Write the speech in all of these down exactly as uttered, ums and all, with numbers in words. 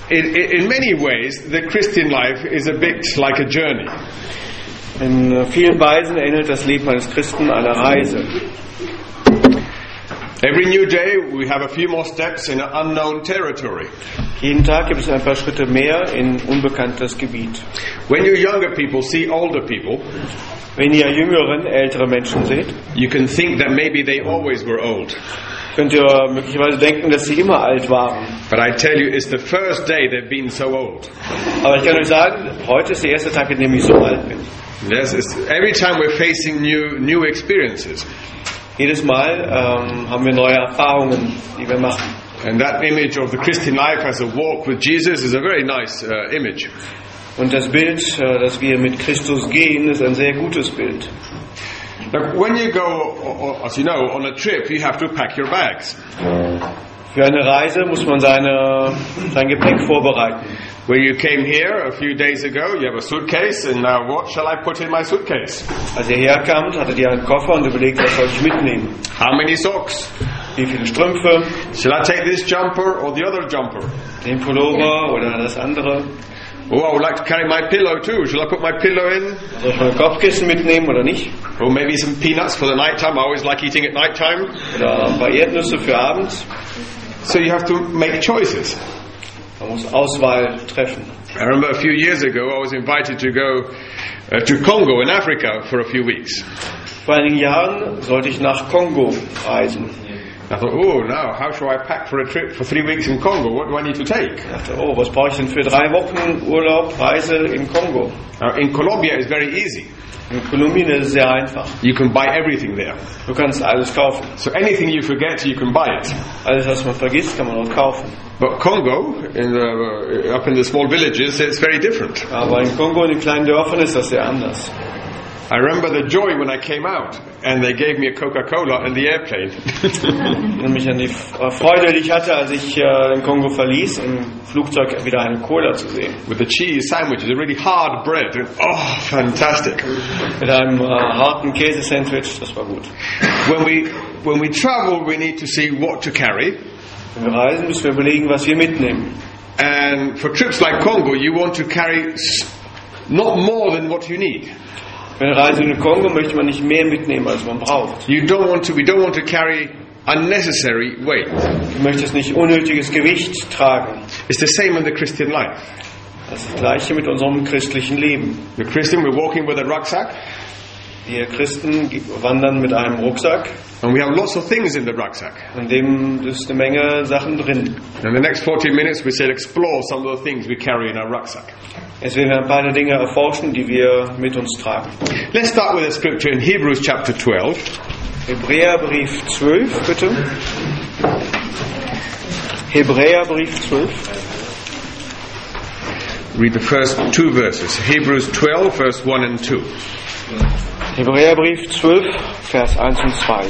in, in many ways, the Christian life is a bit like a journey. In vielen Weisen ähnelt das Leben eines Christen einer Reise. Every new day we have a few more steps in an unknown territory. Jeden Tag gibt es ein paar Schritte mehr in unbekanntes Gebiet. When you younger people see older people, wenn ihr jüngeren, ältere Menschen seht, you can think that maybe they always were old. Könnt ihr möglicherweise denken, dass sie immer alt waren. But I tell you, it's the first day they've been so old. Aber ich kann euch sagen, heute ist der erste Tag, in dem ich so alt bin. Yes, it's, every time we're facing new new experiences. Jedes Mal ähm, haben wir neue Erfahrungen, die wir machen. And that image of the Christian life as a walk with Jesus is a very nice uh, image. Und das Bild, äh, dass wir mit Christus gehen, ist ein sehr gutes Bild. Now, when you go, as you know, on a trip, you have to pack your bags. Für eine Reise muss man seine, sein Gepäck vorbereiten. When you came here a few days ago, you have a suitcase, and now what shall I put in my suitcase? Als ihr herkamt, hattet ihr einen Koffer und überlegt, was soll ich mitnehmen? How many socks? Wie viele Strümpfe? Shall I take this jumper or the other jumper? Den Pullover oder das andere? Oh, I would like to carry my pillow too. Shall I put my pillow in? Soll ich mein Kopfkissen mitnehmen oder nicht? Or maybe some peanuts for the night time. I always like eating at night time. Oder ein paar Erdnüsse für abends. So you have to make choices. Man muss Auswahl treffen. I remember a few years ago I was invited to go uh, to Congo in Africa for a few weeks. Vor einigen Jahren sollte ich nach Kongo reisen. I thought, oh, now how shall I pack for a trip for three weeks in Congo? What do I need to take? Ich dachte, oh, was brauche ich denn für drei Wochen Urlaub, Reise in Kongo? Now, in Colombia it's very easy. In Kolumbien ist es sehr einfach. You can buy everything there. Du kannst alles kaufen. So anything you forget, you can buy it. Alles, was man vergisst, kann man auch kaufen. But Congo, in the, uh, up in the small villages, it's very different. Aber in Kongo, in den kleinen Dörfern, ist das sehr anders. I remember the joy when I came out and they gave me a Coca-Cola in the airplane. Ich erinnere mich an die Freude, die ich hatte, als ich äh, den Kongo verließ, im Flugzeug wieder eine Cola zu sehen. With the cheese sandwiches, a really hard bread. Oh, fantastic. Mit einem äh, harten Käsesandwich, das war gut. When we when we travel, we need to see what to carry. Wenn wir reisen, müssen wir überlegen, was wir mitnehmen. And for trips like Congo, you want to carry not more than what you need. Für eine Reise in den Kongo möchte man nicht mehr mitnehmen, als man braucht. You don't want to. We don't want to carry unnecessary weight. Du möchtest nicht unnötiges Gewicht tragen. It's the same in the Christian life. Das ist das Gleiche mit unserem christlichen Leben. The Christian, we're walking with a rucksack. Wir Christen wandern mit einem Rucksack. And we have lots of things in the rucksack. In dem ist eine Menge Sachen drin. In the next forty minutes, we shall explore some of the things we carry in our rucksack. Jetzt werden wir ein paar Dinge erforschen, die wir mit uns tragen. Let's start with a scripture in Hebrews chapter twelve. Hebräerbrief zwölf, bitte. Hebräerbrief zwölf. Read the first two verses. Hebrews twelve, verse one and two. Hebräerbrief zwölf, Vers eins und zwei.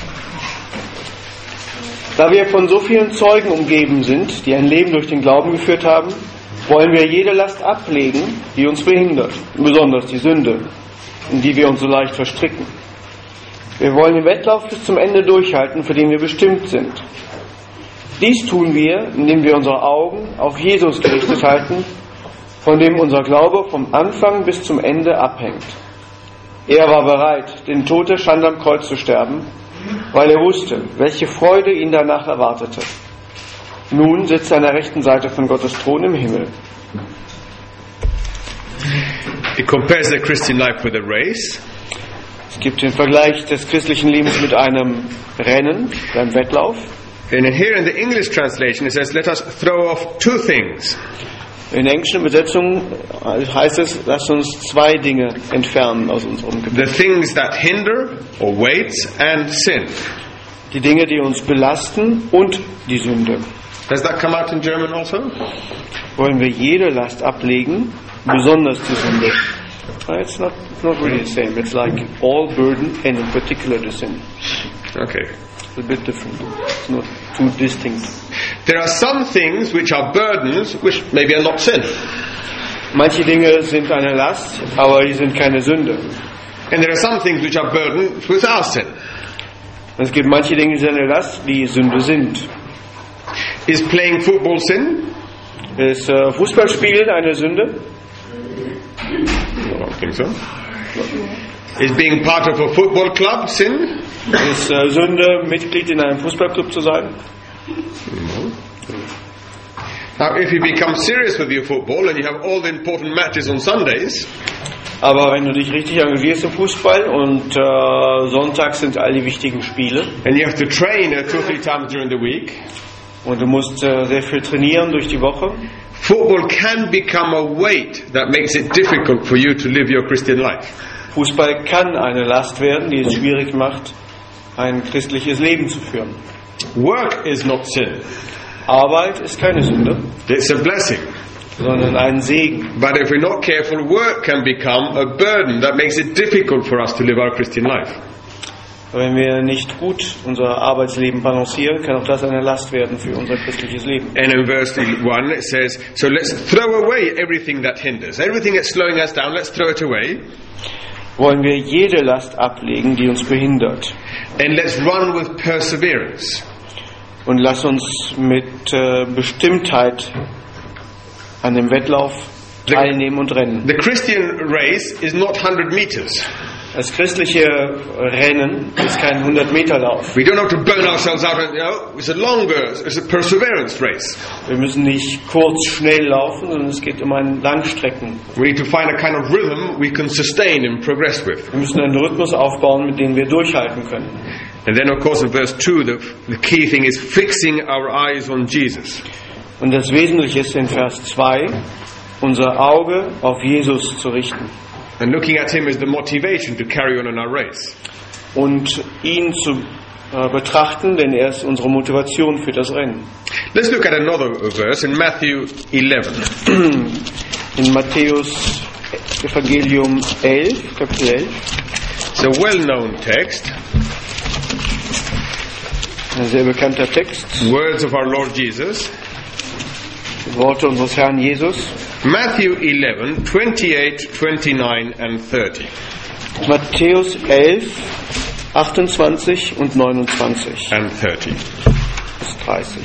Da wir von so vielen Zeugen umgeben sind, die ein Leben durch den Glauben geführt haben, wollen wir jede Last ablegen, die uns behindert, besonders die Sünde, in die wir uns so leicht verstricken. Wir wollen den Wettlauf bis zum Ende durchhalten, für den wir bestimmt sind. Dies tun wir, indem wir unsere Augen auf Jesus gerichtet halten, von dem unser Glaube vom Anfang bis zum Ende abhängt. Er war bereit, den Tod der Schande am Kreuz zu sterben, weil er wusste, welche Freude ihn danach erwartete. Nun sitzt er an der rechten Seite von Gottes Thron im Himmel. It compares the Christian life with a race. Es gibt den Vergleich des christlichen Lebens mit einem Rennen, einem Wettlauf. And here in the English translation it says, let us throw off two things. In der englischen Übersetzung heißt es, lasst uns zwei Dinge entfernen aus unserem Gepäck. The things that hinder or weights and sin. Die Dinge, die uns belasten und die Sünde. Does that come out in German also? Wollen wir jede Last ablegen, besonders die Sünde. It's not, not really the same. It's like all burden and in particular the sin. Okay. It's a bit different. It's not too distinct. There are some things which are burdens which maybe are not sin. Manche Dinge sind eine Last, aber die sind keine Sünde. And there are some things which are burdens which are sin. Und es gibt manche Dinge, die sind eine Last, die Sünde sind. Is playing football sin? Ist äh, Fußballspielen eine Sünde? I don't think so. Is being part of a football club sin? Ist äh, Sünde, Mitglied in einem Fußballclub zu sein? No. Now, if you become serious with your football and you have all the important matches on Sundays, aber wenn du dich richtig engagierst im Fußball und äh, sonntags sind all die wichtigen Spiele and you have to train uh, two or three times during the week, und du musst äh, sehr viel trainieren durch die Woche, football can become a weight that makes it difficult for you to live your Christian life. Fußball kann eine Last werden, die es schwierig macht, ein christliches Leben zu führen. Work is not sin. Arbeit ist keine Sünde, It's a blessing. sondern ein Segen. But if we're not careful, work can become a burden that makes it difficult for us to live our Christian life. Wenn wir nicht gut unser Arbeitsleben balancieren, kann auch das eine Last werden für unser christliches Leben. And in verse one it says, so let's throw away everything that hinders. Everything that's slowing us down, let's throw it away. Wollen wir jede Last ablegen, die uns behindert. And let's run with perseverance. Und lass uns mit äh, Bestimmtheit an dem Wettlauf teilnehmen und rennen. The Christian race is not one hundred meters. Das christliche Rennen ist kein hundert-Meter-Lauf. We don't have to burn ourselves out. And, you know, it's a longer, it's a perseverance race. Wir müssen nicht kurz schnell laufen, sondern es geht um einen Langstrecken. We need to find a kind of rhythm we can sustain and progress with. Wir müssen einen Rhythmus aufbauen, mit dem wir durchhalten können. And then, of course, in verse two, the, the key thing is fixing our eyes on Jesus. Und das Wesentliche ist in Vers zwei, unser Auge auf Jesus zu richten. And looking at him is the motivation to carry on in our race. Und ihn zu äh, betrachten, denn er ist unsere Motivation für das Rennen. Let's look at another verse in Matthew eleven. In Matthäus Evangelium elf, Kapitel elf. It's a well-known text. Ein sehr bekannter Text. Words of our Lord Jesus. Die Worte unseres Herrn Jesus. Matthew eleven, twenty-eight, twenty-nine and thirty. Matthäus elf, achtundzwanzig und neunundzwanzig. And thirty. Bis dreißig.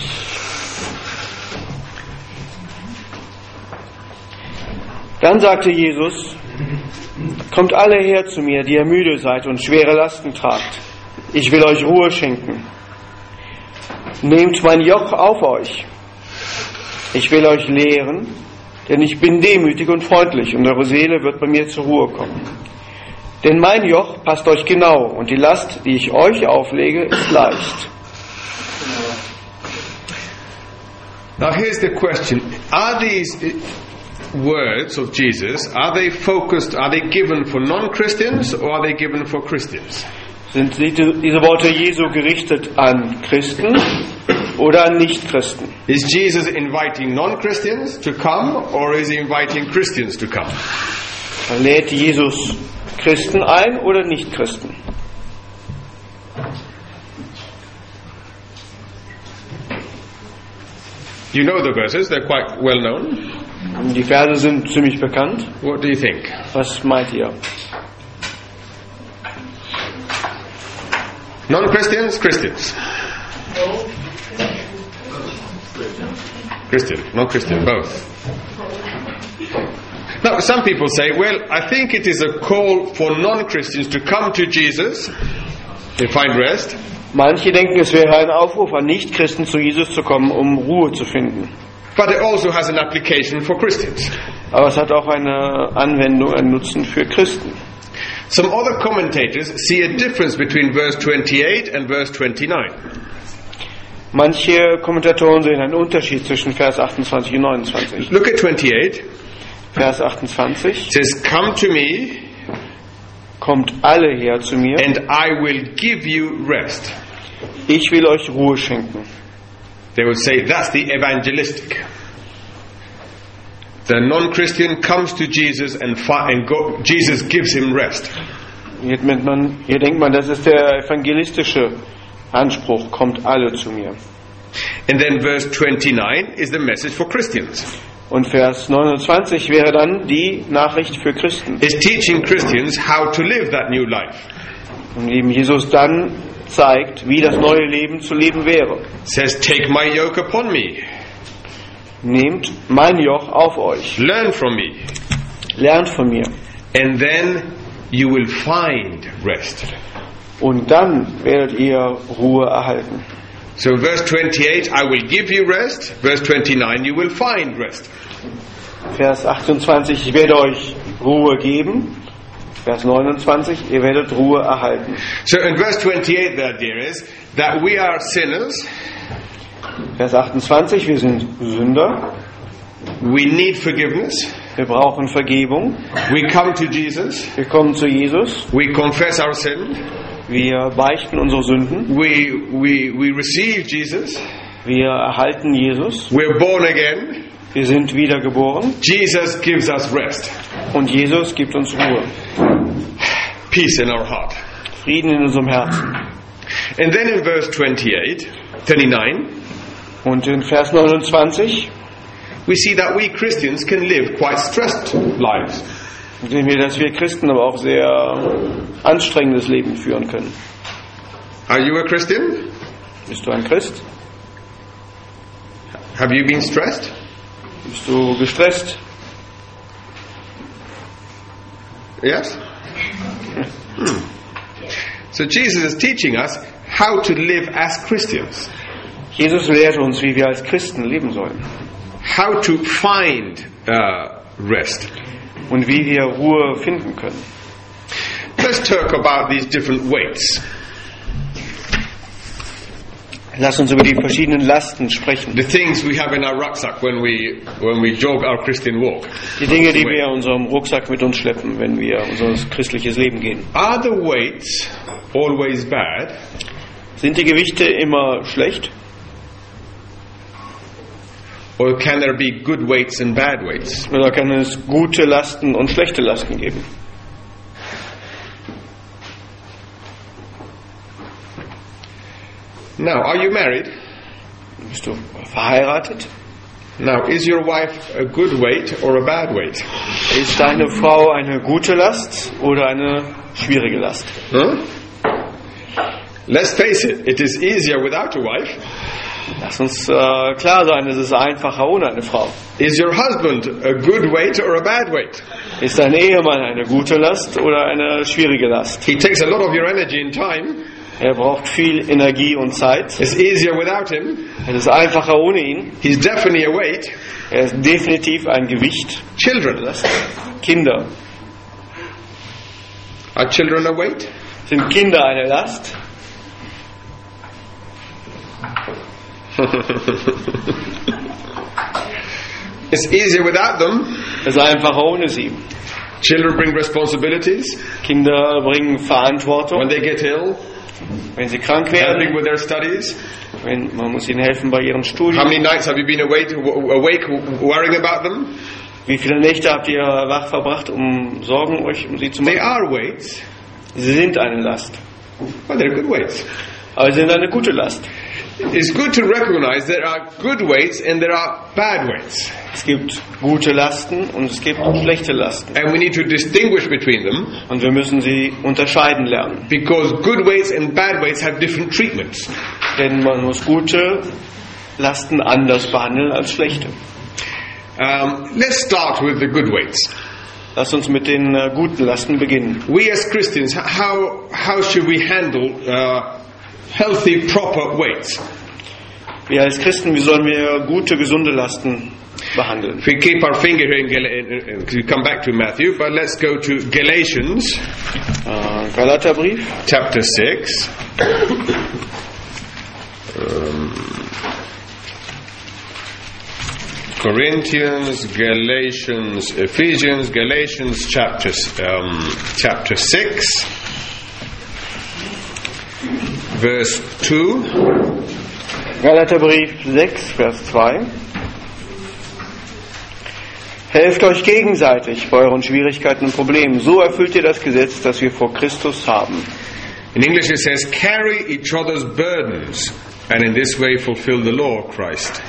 Dann sagte Jesus, kommt alle her zu mir, die ihr müde seid und schwere Lasten tragt. Ich will euch Ruhe schenken. Nehmt mein Joch auf euch. Ich will euch lehren, denn ich bin demütig und freundlich und eure Seele wird bei mir zur Ruhe kommen. Denn mein Joch passt euch genau und die Last, die ich euch auflege, ist leicht. Now here's the question. Are these words of Jesus, are they focused, are they given for non-Christians or are they given for Christians? Sind diese Worte Jesu gerichtet an Christen oder an Nichtchristen? Is Jesus inviting non-Christians to come or is he inviting Christians to come? Lädt Jesus Christen ein oder Nichtchristen? You know the verses, they're quite well known. Die Verse sind ziemlich bekannt. What do you think? Was meint ihr? Non-Christians, Christians. Christian, non-Christian, both. Now, some people say, well, I think it is a call for non-Christians to come to Jesus and find rest. Manche denken, es wäre ein Aufruf an Nichtchristen, zu Jesus zu kommen, um Ruhe zu finden. But it also has an application for Christians. Aber es hat auch eine Anwendung, einen Nutzen für Christen. Some other commentators see a difference between verse twenty-eight and verse twenty-nine. Manche Kommentatoren sehen einen Unterschied zwischen Vers achtundzwanzig und neunundzwanzig. Look at twenty-eight. Vers achtundzwanzig. It says, come to me, kommt alle her zu mir, and I will give you rest. Ich will euch Ruhe schenken. They would say that's the evangelistic. The non-Christian comes to Jesus and, fi- and go- Jesus gives him rest. Hier, man, hier denkt man, das ist der evangelistische Anspruch, kommt alle zu mir. And then verse twenty-nine is the message for Christians. Und Vers neunundzwanzig wäre dann die Nachricht für Christen. It's teaching Christians how to live that new life. Und eben Jesus dann zeigt, wie das neue Leben zu leben wäre. It says, take my yoke upon me. nehmt mein Joch auf euch, learn from me, lernt von mir, and then you will find rest. und dann werdet ihr Ruhe erhalten. So verse twenty-eight, I will give you rest. Verse twenty-nine, you will find rest. Vers achtundzwanzig, ich werde euch Ruhe geben. Vers neunundzwanzig, ihr werdet Ruhe erhalten. So in verse twenty-eight the idea is that we are sinners. Vers achtundzwanzig, wir sind Sünder. We need forgiveness. Wir brauchen Vergebung. We come to Jesus. Wir kommen zu Jesus. We confess our sin. Wir beichten unsere Sünden. We, we, we receive Jesus. Wir erhalten Jesus. We're born again. Wir sind wiedergeboren. Jesus gives us rest. Und Jesus gibt uns Ruhe. Peace in our heart. Frieden in unserem Herzen. And then in verse twenty-eight, twenty-nine, Und in Vers neunundzwanzig we see that we Christians can live quite stressed lives. sehen wir, dass wir Christen aber auch sehr anstrengendes Leben führen können. Are you a Christian? Bist du ein Christ? Have you been stressed? Bist du gestresst? Yes? Hmm. So Jesus is teaching us how to live as Christians. Jesus lehrt uns, wie wir als Christen leben sollen. How to find uh, rest. Und wie wir Ruhe finden können. Let's talk about these different weights. Lass uns über die verschiedenen Lasten sprechen. The things we have in our rucksack when we when we jog our Christian walk. Die Dinge, die wir in unserem Rucksack mit uns schleppen, wenn wir unser christliches Leben gehen. Are the weights always bad? Sind die Gewichte immer schlecht? Or can there be good weights and bad weights? Oder kann es gute Lasten und schlechte Lasten geben? Now, are you married? Bist du verheiratet? Now, is your wife a good weight or a bad weight? Ist deine Frau eine gute Last oder eine schwierige Last? Huh? Let's face it, it is easier without a wife. Lass uns äh, klar sein, es ist einfacher ohne eine Frau. Is your husband a good weight or a bad weight? Ist dein Ehemann eine gute Last oder eine schwierige Last? He takes a lot of your energy and time. Er braucht viel Energie und Zeit. It's easier without him. Es ist einfacher ohne ihn. He's definitely a weight. Er ist definitiv ein Gewicht. Children. Kinder. Are children a weight? Sind Kinder eine Last? It's easier without them. Es ist einfacher ohne sie. Children bring responsibilities. Kinder bringen Verantwortung. When they get ill, wenn sie krank helping werden, with their studies. wenn, man muss ihnen helfen bei ihren How Studien. many nights have you been awake, awake worrying about them? Wie viele Nächte habt ihr wach verbracht, um Sorgen euch um sie zu They machen? are weights. Sie sind eine Last. Well, they're good weights. Aber sie sind eine gute Last. It's good to recognize there are good weights and there are bad weights. Es gibt gute Lasten und es gibt schlechte Lasten. And we need to distinguish between them. Und wir müssen sie unterscheiden lernen. Because good weights and bad weights have different treatments. Denn man muss gute Lasten anders behandeln als schlechte. Um, let's start with the good weights. Lass uns mit den äh, guten Lasten beginnen. We as Christians, how how should we handle uh, healthy, proper weights? Wir als Christen, wie sollen wir gute, gesunde Lasten behandeln? If we keep our finger here in Gal- we come back to Matthew, but let's go to Galatians, Äh, Galaterbrief, chapter six. Um, Corinthians, Galatians, Ephesians, Galatians, chapter um, chapter six, verse two. Galaterbrief sechs, Vers zwei. Helft euch gegenseitig bei euren Schwierigkeiten und Problemen. So erfüllt ihr das Gesetz, das wir vor Christus haben. In English it says, carry each other's burdens, and in this way fulfill the law of Christ.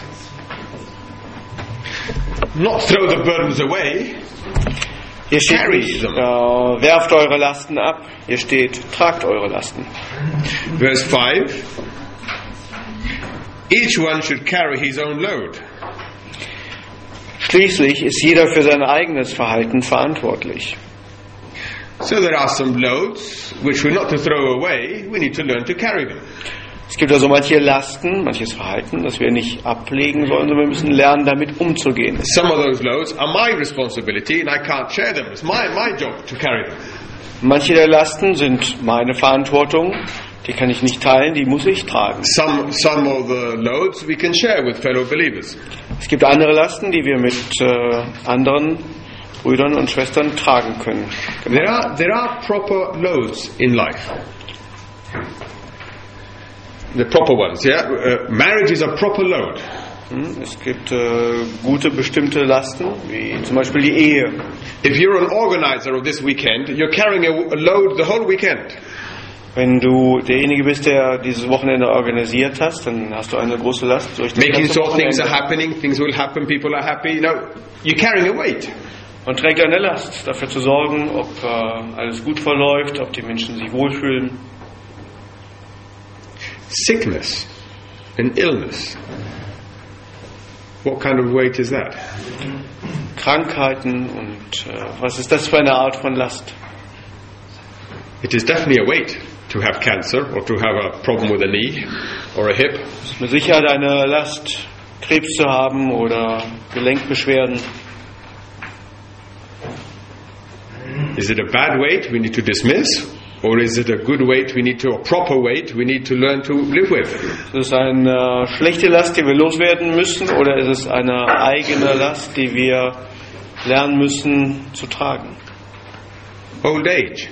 Not throw the burdens away. Hier steht Carry nicht, them. äh, werft eure Lasten ab. Hier steht, tragt eure Lasten. Verse five. Each one should carry his own load. Schließlich ist jeder für sein eigenes Verhalten verantwortlich. So there are some loads which we're not to throw away, we need to learn to carry them. Es gibt also manche Lasten, manches Verhalten, das wir nicht ablegen sollen, sondern wir müssen lernen, damit umzugehen. Some of those loads are my responsibility and I can't share them. It's my, my job to carry them. Manche der Lasten sind meine Verantwortung, die kann ich nicht teilen, die muss ich tragen. Some, some of the loads we can share with fellow believers. Es gibt andere Lasten, die wir mit äh, anderen Brüdern und Schwestern tragen können. There are, there are proper loads in life. The proper ones, yeah? Uh, marriage is a proper load. Es gibt äh, gute bestimmte Lasten, wie zum Beispiel die Ehe. If you're an organizer of this weekend, you're carrying a, a load the whole weekend. Wenn du derjenige bist, der dieses Wochenende organisiert hast, dann hast du eine große Last durch das Making ganze sure things are Wochenende. happening, things will happen, people are happy. You know, you're carrying a weight. Man trägt eine Last, dafür zu sorgen, ob äh, alles gut verläuft, ob die Menschen sich wohlfühlen. Sickness and illness. What kind of weight is that? Krankheiten und äh, was ist das für eine Art von Last? It is definitely a weight to have cancer or to have a problem with a knee or a hip. Es ist mit Sicherheit eine Last, Krebs zu haben oder Gelenkbeschwerden. Is it a bad weight we need to dismiss? Or is it a good weight we need to, a proper weight we need to learn to live with? Ist es eine schlechte Last, die wir loswerden müssen, oder ist es eine eigene Last, die wir lernen müssen zu tragen? Old age.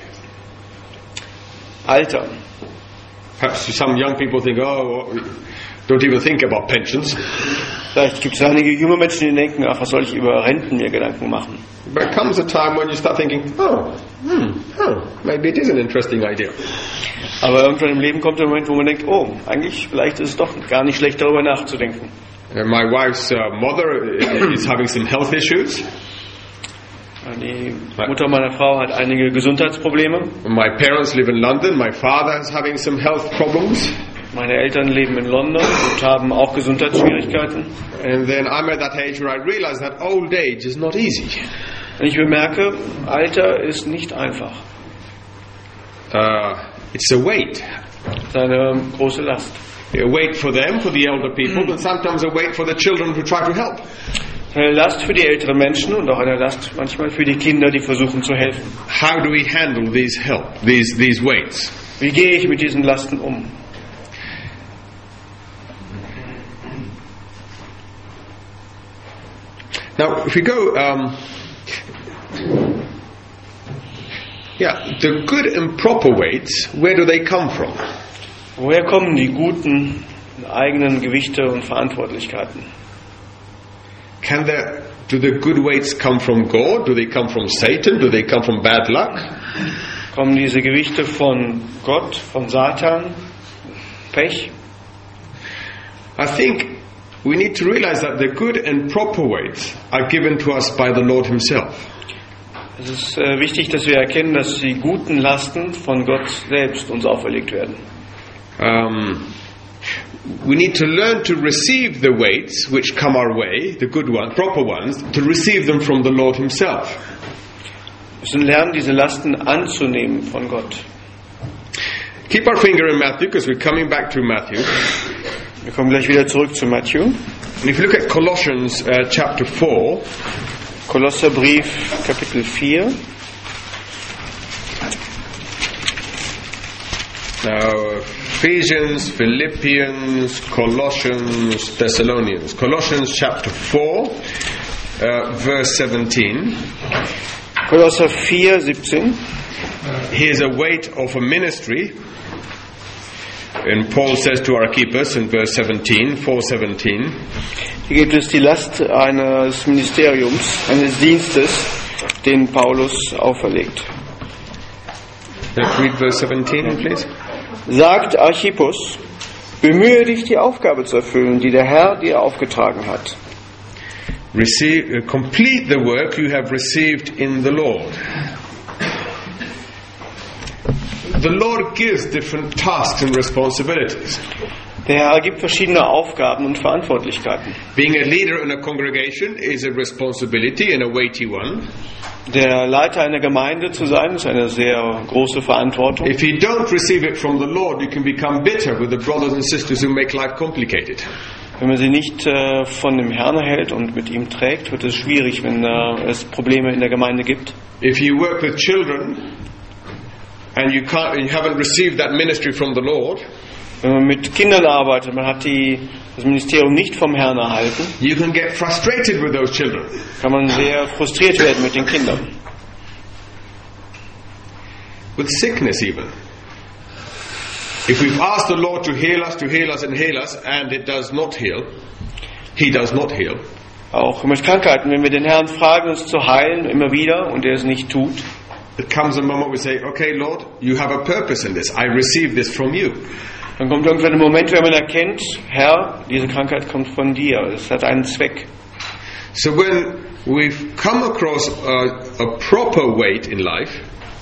Alter. Perhaps some young people think, oh, don't even think about pensions. Vielleicht gibt es einige junge Menschen, die denken, ach, was soll ich über Renten mir Gedanken machen? But there comes a time when you start thinking, oh, hmm, oh, maybe it is an interesting idea. Aber irgendwann im Leben kommt der Moment, wo man denkt, oh, eigentlich, vielleicht ist es doch gar nicht schlecht, darüber nachzudenken. Uh, my wife's uh, mother is having some health issues. Die Mutter meiner Frau hat einige Gesundheitsprobleme. My parents live in London. My father is having some health problems. Meine Eltern leben in London und haben auch Gesundheitsschwierigkeiten. And then I'm at that age where I realize that old age is not easy. Und ich bemerke, Alter ist nicht einfach. Uh, it's a weight. Es ist eine große Last. A weight for them, for the elder people, and sometimes a weight for the children who try to help. Eine Last für die älteren Menschen und auch eine Last manchmal für die Kinder, die versuchen zu helfen. How do we handle these help, these these weights? Wie gehe ich mit diesen Lasten um? Now, if we go, um, yeah, the good and proper weights, where do they come from? Woher kommen die guten eigenen Gewichte und Verantwortlichkeiten? Can there, do the good weights come from God? Do they come from Satan? Do they come from bad luck? Kommen diese Gewichte von Gott, von Satan, Pech? I think we need to realize that the good and proper weights are given to us by the Lord Himself. Es ist äh, wichtig, dass wir erkennen, dass die guten Lasten von Gott selbst uns auferlegt werden. Um, we need to learn to receive the weights which come our way, the good ones, proper ones, to receive them from the Lord Himself. Wir müssen lernen, diese Lasten anzunehmen von Gott. Keep our finger in Matthew, because we're coming back to Matthew. Wir kommen gleich wieder zurück zu Matthew. And if you look at Colossians uh, chapter four, Kolosserbrief, Kapitel vier. now Ephesians, Philippians, Colossians, Thessalonians. Colossians chapter four, uh, verse seventeen. Kolosser vier, siebzehn. Here's a weight of a ministry. And Paul says to Archippus in verse seventeen, four seventeen, Hier gibt es die Last eines Ministeriums, eines Dienstes, den Paulus auferlegt. let's read verse seventeen, please. Sagt Archippus, bemühe dich, die Aufgabe zu erfüllen, die der Herr dir aufgetragen hat. Receive, uh, complete the work you have received in the Lord. The Lord gives different tasks and responsibilities. Der Herr gibt verschiedene Aufgaben und Verantwortlichkeiten. Being a leader in a congregation is a responsibility and a weighty one. Der Leiter einer Gemeinde zu sein, ist eine sehr große Verantwortung. If you don't receive it from the Lord, you can become bitter with the brothers and sisters who make life complicated. Wenn man sie nicht äh, von dem Herrn erhält und mit ihm trägt, wird es schwierig, wenn äh, es Probleme in der Gemeinde gibt. If you work with children and you can't, and you haven't received that ministry from the Lord, wenn man mit Kindern arbeitet, man hat die, das Ministerium nicht vom Herrn erhalten, you can get frustrated with those children. Kann man sehr frustriert werden mit den Kindern. With sickness even. If we've asked the Lord to heal us, to heal us and heal us, and it does not heal, He does not heal. Auch mit Krankheiten, wenn wir den Herrn fragen, uns zu heilen, immer wieder, und er es nicht tut, it comes a moment we say, okay, Lord, you have a purpose in this. I receive this from you. Dann kommt irgendwann ein Moment, wenn man erkennt, Herr, diese Krankheit kommt von dir. Es hat einen Zweck. So when we've come across a, a proper weight in life,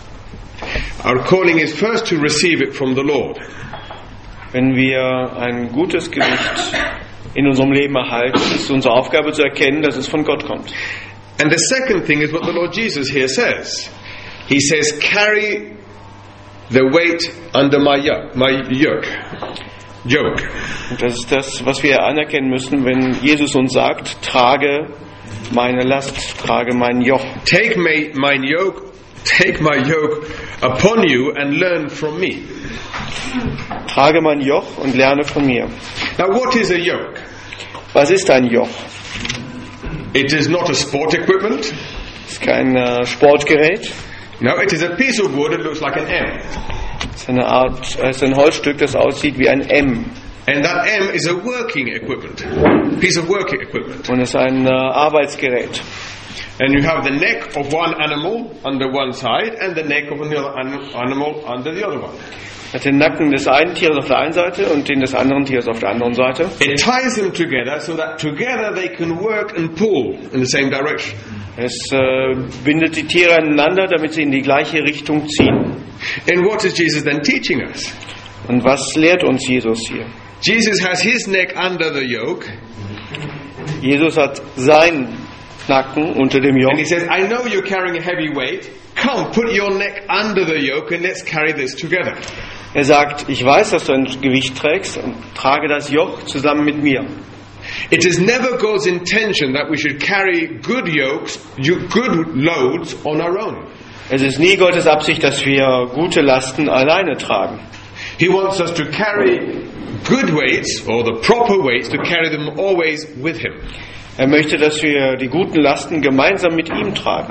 our calling is first to receive it from the Lord. Wenn wir ein gutes Gewicht in unserem Leben erhalten, ist unsere Aufgabe zu erkennen, dass es von Gott kommt. And the second thing is what the Lord Jesus here says. He says, carry the weight under my yoke. My yoke. Yoke. Und das ist das, was wir anerkennen müssen, wenn Jesus uns sagt, trage meine Last, trage mein Joch. Take my, my yoke, take my yoke upon you and learn from me. Trage mein Joch und lerne von mir. Now what is a yoke? Was ist ein Joch? It is not a sport equipment. Es ist kein äh, Sportgerät. No, it is a piece of wood that looks like an M. Es ist eine Art, es ist ein Holzstück, das aussieht wie ein M. And that M is a working equipment, piece of working equipment. Und es ist ein äh, Arbeitsgerät. And you have the neck of one animal under one side and the neck of another animal under the other one. Es hat den Nacken des einen Tieres auf der einen Seite und den des anderen Tieres auf der anderen Seite. It ties them together so that together they can work and pull in the same direction. Es äh, bindet die Tiere aneinander, damit sie in die gleiche Richtung ziehen. And what is Jesus then teaching us? Und was lehrt uns Jesus hier? Jesus has his neck under the yoke. Jesus hat seinen Nacken unter dem Joch. And he says, I know you're carrying a heavy weight. Come, put your neck under the yoke and let's carry this together. Er sagt, ich weiß, dass du ein Gewicht trägst und trage das Joch zusammen mit mir. It is never God's intention that we should carry good yokes, good loads on our own. Es ist nie Gottes Absicht, dass wir gute Lasten alleine tragen. He wants us to carry good weights, or the proper weights, to carry them always with Him. Er möchte, dass wir die guten Lasten gemeinsam mit ihm tragen.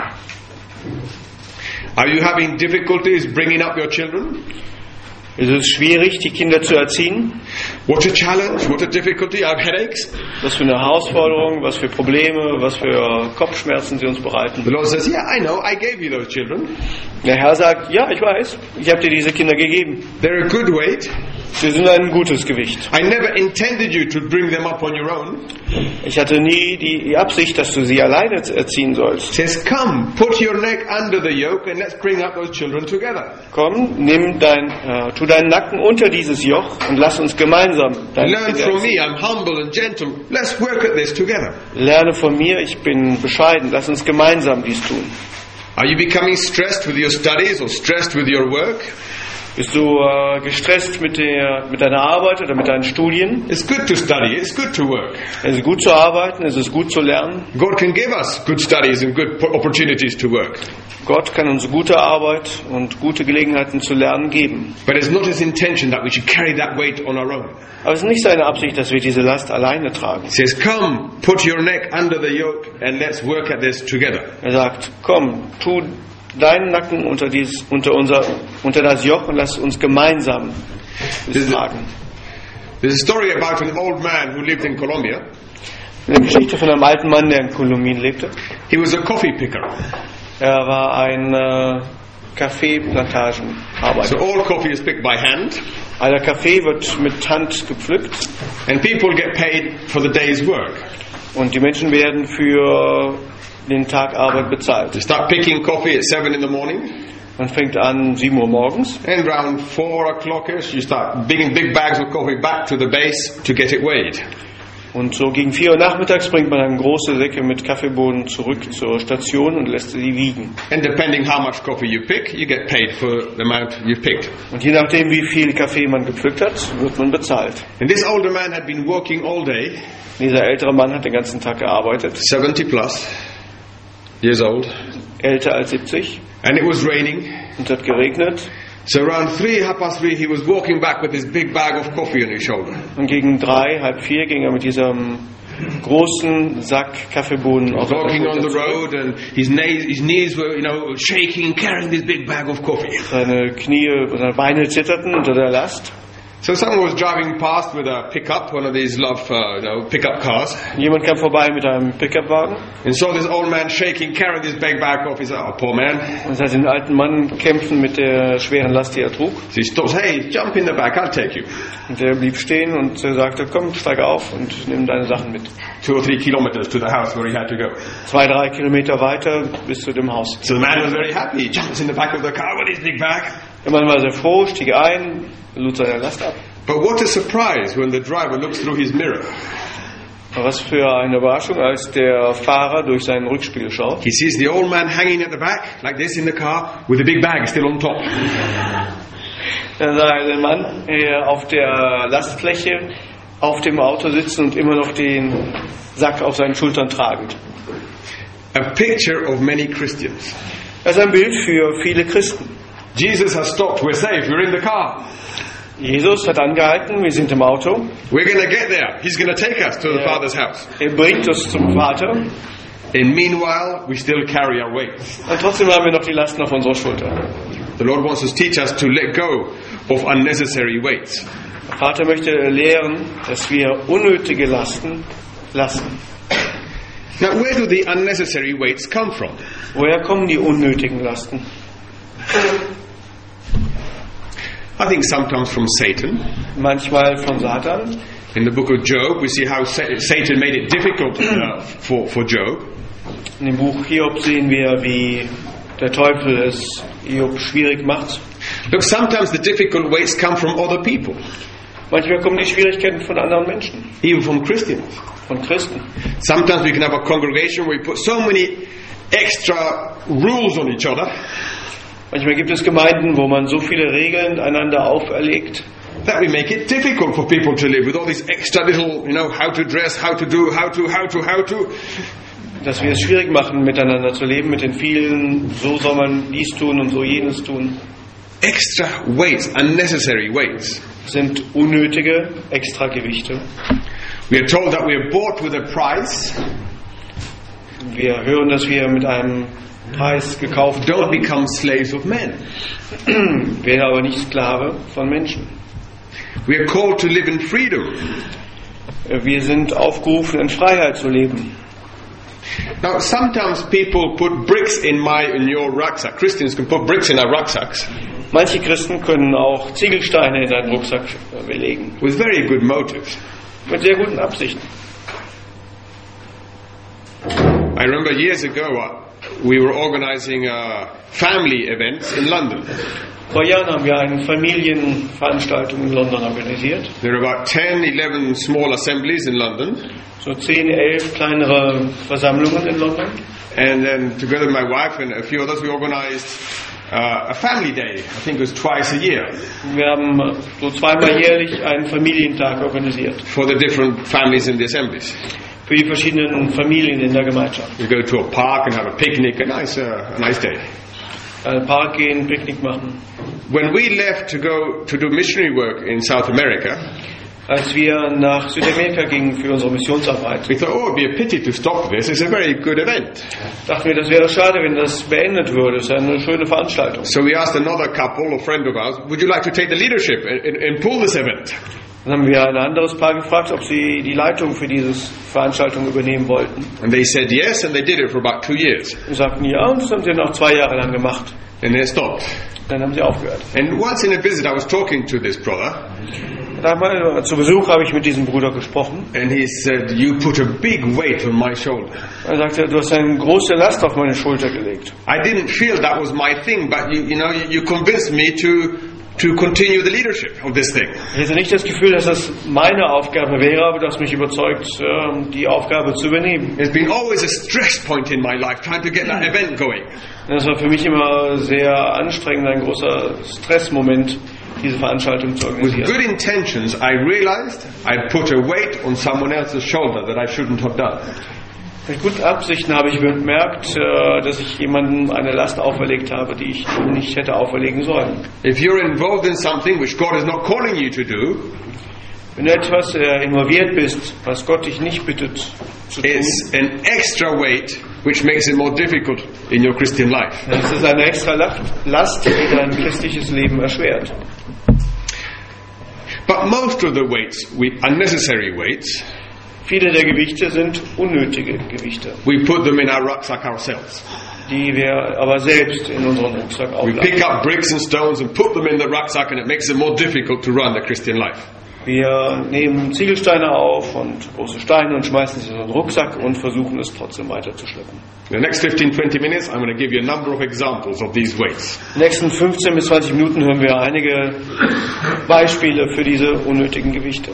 Are you having difficulties bringing up your children? Ist es schwierig, die Kinder zu erziehen? What a challenge, what a difficulty. I have headaches. Was für eine Herausforderung, was für Probleme, was für Kopfschmerzen sie uns bereiten. The Lord says, yeah, I know, I gave you those children. Der Herr sagt, ja, ich weiß, ich habe dir diese Kinder gegeben. They're a good weight. Sie sind ein gutes Gewicht. I never intended you to bring them up on your own. Ich hatte nie die Absicht, dass du sie alleine erziehen sollst. He says, come, put your neck under the yoke and let's bring up those children together. Komm, nimm dein, äh, tu deinen Nacken unter dieses Joch und lass uns gemeinsam deine Learn Kinder from me, erziehen. I'm humble and gentle. Let's work at this together. Lerne von mir, ich bin bescheiden. Lass uns gemeinsam dies tun. Are you becoming stressed with your studies or stressed with your work? Bist du äh, gestresst mit, der, mit deiner Arbeit oder mit deinen Studien? It's good to study, it's good to work. Es ist gut zu arbeiten, es ist gut zu lernen. God can give us good studies and good opportunities to work. Gott kann uns gute Arbeit und gute Gelegenheiten zu lernen geben. But it's not His intention that we should carry that weight on our own. Aber es ist nicht seine Absicht, dass wir diese Last alleine tragen. He says, come, put your neck under the yoke and let's work at this together. Er sagt, komm, tu deinen Nacken unter, dies, unter, unser, unter das Joch und lass uns gemeinsam es tragen. There's a story about an old man who lived in Colombia. Eine Geschichte von einem alten Mann, der in Kolumbien lebte. He was a coffee picker. Er war ein äh, Kaffeeplantagenarbeiter. So all coffee is picked by hand. Aller Kaffee wird mit Hand gepflückt. And people get paid for the day's work. Und die Menschen werden für den Tag Arbeit bezahlt. They start picking coffee at seven in the morning. Man fängt an sieben Uhr morgens. And around four o'clock-ish, you start bringing big bags of coffee back to the base to get it weighed. Und so gegen vier Uhr nachmittags bringt man dann große Säcke mit Kaffeebohnen zurück zur Station und lässt sie wiegen. And depending how much coffee you pick, you get paid for the amount you've picked. Und je nachdem, wie viel Kaffee man gepflückt hat, wird man bezahlt. And this older man had been working all day. Dieser ältere Mann hat den ganzen Tag gearbeitet. seventy plus years old. Älter als siebzig. And it was raining. Und es hat geregnet. So around three, half past three, he was walking back with this big bag of coffee on his shoulder. Und gegen drei, halb vier ging er mit diesem großen Sack Kaffeebohnen auf Walking on the zurück. road, and his knees, his knees were, you know, shaking, carrying this big bag of coffee. Seine Knie, seine Beine zitterten unter der Last. So someone was driving past with a pickup, one of these love, uh, you know, pickup cars, Jemand kam vorbei mit einem Pickupwagen and saw this old man shaking, carrying this big bag of. He said, "Oh, poor man." und sah den alten Mann kämpfen mit der schweren Last, die er trug. So he stops. Hey, jump in the back. I'll take you. Und der blieb stehen und er sagte, komm, steig auf und nimm deine Sachen mit. Two or three kilometers to the house where he had to go. Zwei, drei Kilometer weiter bis zu dem Haus. So the man was very happy. He jumps in the back of the car with his big bag. Der Mann war sehr froh, stieg ein, lud seine Last ab. But what a surprise when the driver looks through his mirror. Aber was für eine Überraschung, als der Fahrer durch seinen Rückspiegel schaut. He sees the old man hanging at the back, like this in the car, with the big bag still on top. Dann sah er den Mann äh, auf der Lastfläche auf dem Auto sitzen und immer noch den Sack auf seinen Schultern tragend. A picture of many Christians. Das ist ein Bild für viele Christen. Jesus has stopped. We're safe. We're in the car. Jesus hat angehalten, wir sind im Auto. We're going to get there. He's going to take us to the Yeah. Father's house. Er bringt uns zum Vater und And meanwhile, we still carry our weights. trotzdem haben wir noch die Lasten auf unserer Schulter. The Lord wants to teach us to let go of unnecessary weights. Der Vater möchte lehren, dass wir unnötige Lasten lassen. Now, where do the unnecessary weights come from? Woher kommen die unnötigen Lasten? I think sometimes from Satan. Manchmal von Satan. In the book of Job, we see how Sa- Satan made it difficult uh, for, for Job. In dem Buch Hiob sehen wir, wie der Teufel es Hiob schwierig macht. Look, sometimes the difficult weights come from other people, Manchmal kommen die Schwierigkeiten von anderen Menschen, even from Christians. von Christen. Sometimes we can have a congregation where we put so many extra rules on each other Manchmal gibt es Gemeinden, wo man so viele Regeln einander auferlegt, that we make it difficult for people to live with all these extra little, you know, how to dress, how to do, how to, how to, how to. dass wir es schwierig machen, miteinander zu leben, mit den vielen, so soll man dies tun und so jenes tun. Extra weights, unnecessary weights. Sind unnötige Extragewichte. We are told that we are bought with a price. Wir hören, dass wir mit einem Preis gekauft Don't wurden, become slaves of men. werden aber nicht Sklave von Menschen. We are called to live in freedom. Wir sind aufgerufen, in Freiheit zu leben. Now, sometimes people put bricks in my, in your rucksack. Christians can put bricks in our rucksacks Manche Christen können auch Ziegelsteine in einen Rucksack belegen, with very good motives. mit sehr guten Absichten. I remember years ago, uh, we were organizing uh, family events in London. Vor Jahren haben wir eine Familienveranstaltung in London organisiert. There are about ten, eleven small assemblies in London. So zehn, elf kleinere Versammlungen in London. And then together with my wife and a few others, we organized uh, a family day. I think it was twice a year Wir haben so zweimal jährlich einen Familientag organisiert. for the different families in the assemblies. Für die verschiedenen Familien in der Gemeinschaft. We go to a park and have a picnic, a nice, uh, a nice day. In einen Park gehen, Picknick machen. When we left to go to do missionary work in South America, Als wir nach Südamerika gingen für unsere Missionsarbeit, we thought, oh, it'd be a pity to stop this. It's a very good event. dachten wir, das wäre schade, wenn das beendet würde. Es ist eine schöne Veranstaltung. So we asked another couple, a friend of ours, would you like to take the leadership and, and, and pull this event? Dann haben wir ein anderes Paar gefragt, ob sie die Leitung für diese Veranstaltung übernehmen wollten. And they said yes, and they did it for about two years. Wir sagten ja, und das haben sie noch zwei Jahre lang gemacht. And they stopped. Dann haben sie aufgehört. And once in a visit, I was talking to this brother, Damals zu Besuch habe ich mit diesem Bruder gesprochen. And he said, "You put a big weight on my shoulder." Er sagte, du hast eine große Last auf meine Schulter gelegt. I didn't feel that was my thing, but you, you know, you convinced me to to continue the leadership of this thing. Ich hatte nicht das Gefühl, dass das meine Aufgabe wäre, aber du hast mich überzeugt, die Aufgabe zu übernehmen. It's been always a stress point in my life, trying to get that event going. Das war für mich immer sehr anstrengend, ein großer Stressmoment, diese Veranstaltung zu With organisieren. good intentions, I realized I put a weight on someone else's shoulder that I shouldn't have done. Mit guten Absichten habe ich bemerkt, dass ich jemandem eine Last auferlegt habe, die ich nicht hätte auferlegen sollen. If you're involved in something which God is not calling you to do, Wenn du etwas äh, involviert bist, was Gott dich nicht bittet zu tun, it's an extra weight which makes it more difficult in your Christian life. dann ist es eine extra Last, die dein christliches Leben erschwert. But most of the weights, we, unnecessary weights, Viele der Gewichte sind unnötige Gewichte, we put them in our rucksack ourselves. die wir aber selbst in unseren Rucksack We aufladen. pick up bricks and stones and put them in the rucksack, and it makes it more difficult to run the Christian life. Wir nehmen Ziegelsteine auf und große Steine und schmeißen sie in unseren Rucksack und versuchen es trotzdem weiterzuschleppen. In the next fifteen to twenty minutes, I'm going to give you a number of examples of these weights. In den nächsten fünfzehn bis zwanzig Minuten hören wir einige Beispiele für diese unnötigen Gewichte.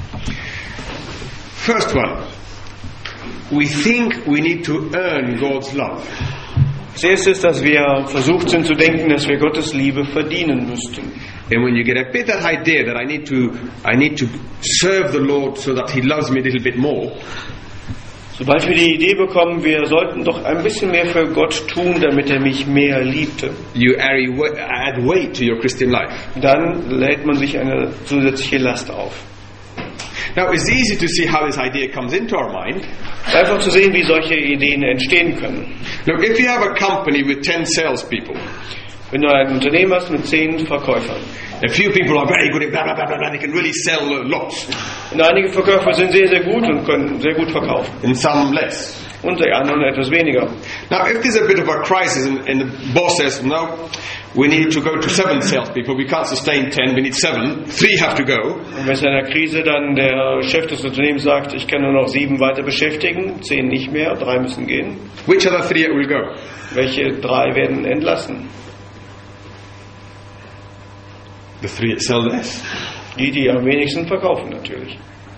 First one, we think we need to earn God's love. Das erste ist, dass wir versucht sind zu denken, dass wir Gottes Liebe verdienen müssten. And when you get a bit that idea that I need to, I need to serve the Lord so that He loves me a little bit more, Sobald wir die Idee bekommen, wir sollten doch ein bisschen mehr für Gott tun, damit er mich mehr liebte, you add weight to your Christian life. dann lädt man sich eine zusätzliche Last auf. Now, it's easy to see how this idea comes into our mind. Einfach zu sehen, wie solche Ideen entstehen können. Look, if you have a company with ten salespeople, Wenn du ein Unternehmen hast mit zehn Verkäufern a few people are very good at blah, blah, blah, blah, blah, they can really sell uh, lots, und einige Verkäufer sind sehr, sehr gut und können sehr gut verkaufen and some less. und die anderen etwas weniger. Now, if there's a bit of a crisis and, and the boss says, no, we need to go to seven salespeople, we can't sustain ten, we need seven, three have to go, Und wenn es in einer Krise dann der Chef des Unternehmens sagt, ich kann nur noch sieben weiter beschäftigen, zehn nicht mehr, drei müssen gehen, which other three will go? welche drei werden entlassen? The three that sell less. Die, die am wenigsten verkaufen natürlich.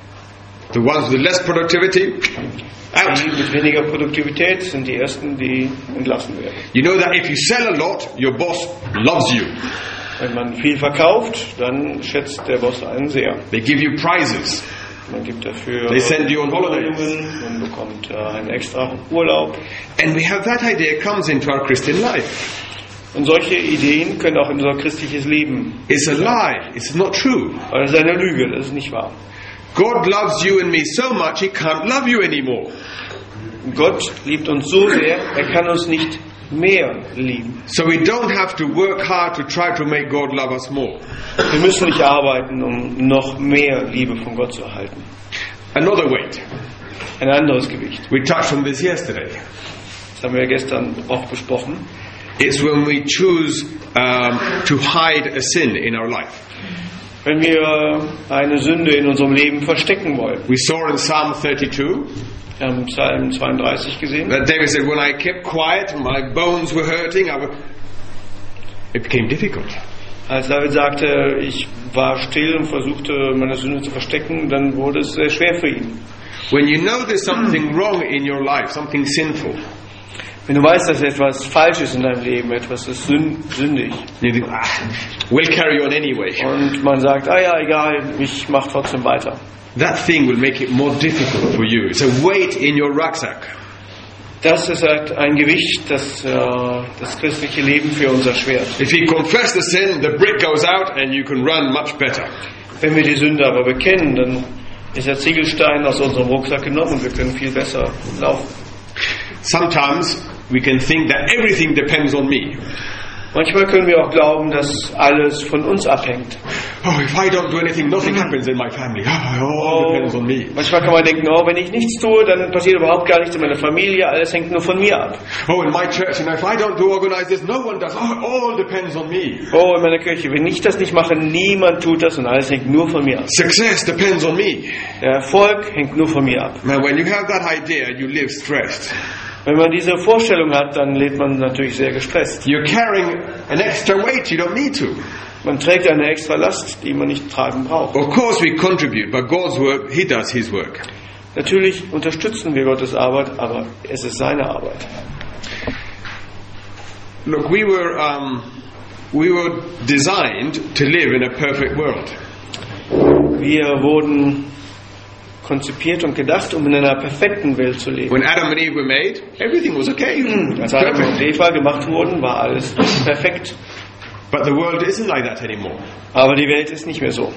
The ones with less productivity, out. Die mit weniger Produktivität sind die ersten, die entlassen werden. You know that if you sell a lot, your boss loves you. Wenn man viel verkauft, dann schätzt der Boss einen sehr. They give you prizes. Man gibt dafür They send you on holidays. Belohnungen, man bekommt äh, einen extra Urlaub. And we have that idea comes into our Christian life. Und solche Ideen können auch in unser christliches Leben. It's a lie. It's not true. Aber das ist eine Lüge, das ist nicht wahr. God loves you and me so much, He can't love you anymore. Gott liebt uns so sehr, er kann uns nicht mehr lieben. So we don't have to work hard to try to make God love us more. Wir müssen nicht arbeiten, um noch mehr Liebe von Gott zu erhalten. Another weight. Ein anderes Gewicht. We touched on this yesterday. Das haben wir gestern auch besprochen. It's when we choose um, to hide a sin in our life. Wenn wir eine Sünde in unserem Leben verstecken wollen. We saw in Psalm thirty-two. Wir haben Psalm zweiunddreißig gesehen. That David said, when I kept quiet, my bones were hurting, I would... it became difficult. Als David sagte, ich war still und versuchte, meine Sünde zu verstecken, dann wurde es sehr schwer für ihn. When you know there's something wrong in your life, something sinful, Wenn du weißt, dass etwas falsch ist in deinem Leben, etwas ist sündig, you think, ah, we'll carry on anyway. und man sagt, ah ja, egal, ich mache trotzdem weiter. That thing will make it more difficult for you. It's a weight in your rucksack. Das ist halt ein Gewicht, das äh, das christliche Leben für uns erschwert. If you confess the sin, the brick goes out and you can run much better. Wenn wir die Sünde aber bekennen, dann ist der Ziegelstein aus unserem Rucksack genommen und wir können viel besser laufen. Sometimes we can think that everything depends on me. Manchmal können wir auch glauben, dass alles von uns abhängt. oh, if I don't do anything, nothing happens in my family. Oh, all depends on me. Manchmal kann man denken, oh, wenn ich nichts tue, dann passiert überhaupt gar nichts in meiner Familie, alles hängt nur von mir ab. Oh, in my church, you know, if I don't do organize this, no one does. Oh, all depends on me. Oh, in meiner Kirche, wenn ich das nicht mache, niemand tut das und alles hängt nur von mir ab. Success depends on me. Der Erfolg hängt nur von mir ab. Now, when you have that idea, you live stressed. Wenn man diese Vorstellung hat, dann lebt man natürlich sehr gestresst. You're carrying an extra weight you don't need to. Man trägt eine extra Last, die man nicht tragen braucht. Of course we contribute, but God's work, He does His work. Natürlich unterstützen wir Gottes Arbeit, aber es ist seine Arbeit. Look, we were um, we were designed to live in a perfect world. Wir wurden konzipiert und gedacht, um in einer perfekten Welt zu leben. When Adam and Eve were made, everything was okay. Als Adam und Eva gemacht wurden, war alles perfekt. But the world isn't like that anymore. Aber die Welt ist nicht mehr so.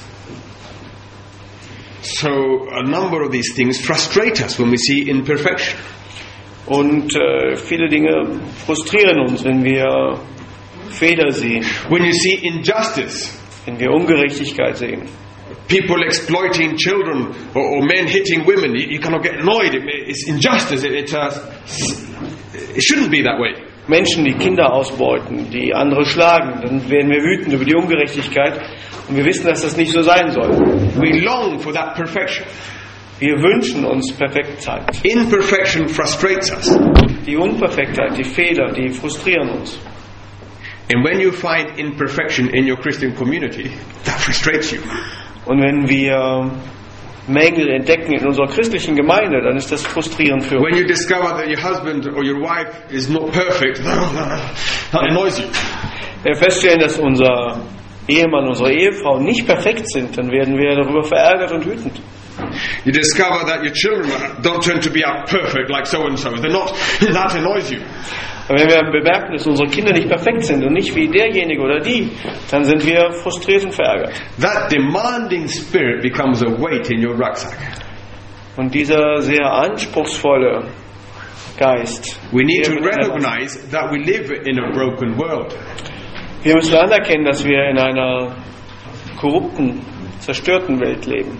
So a number of these things frustrate us when we see imperfection. Und äh, viele Dinge frustrieren uns, wenn wir Fehler sehen. When you see injustice, wenn wir Ungerechtigkeit sehen. People exploiting children or, or men hitting women, you, you cannot get annoyed. It, it's injustice. It, it, uh, it shouldn't be that way. Menschen, die Kinder ausbeuten, die andere schlagen, dann werden wir wütend über die Ungerechtigkeit und wir wissen, dass das nicht so sein soll. We long for that perfection. Wir wünschen uns Perfektheit. Imperfection frustrates us. Die Unperfektheit, die Fehler, die frustrieren uns. And when you find imperfection in your Christian community, that frustrates you. Und wenn wir Mängel entdecken in unserer christlichen Gemeinde, dann ist das frustrierend für uns. When you discover that your husband or your wife is not perfect, that annoys you. Wenn wir feststellen, dass unser Ehemann, unsere Ehefrau nicht perfekt sind, dann werden wir darüber verärgert und wütend. You discover that your children don't turn to be out perfect like so and so. They're not. That annoys you. Aber wenn wir bemerken, dass unsere Kinder nicht perfekt sind und nicht wie derjenige oder die, dann sind wir frustriert und verärgert. That demanding spirit becomes a weight in your rucksack. Und dieser sehr anspruchsvolle Geist. We need to recognize that we live in a broken world. Wir müssen anerkennen, dass wir in einer korrupten, zerstörten Welt leben.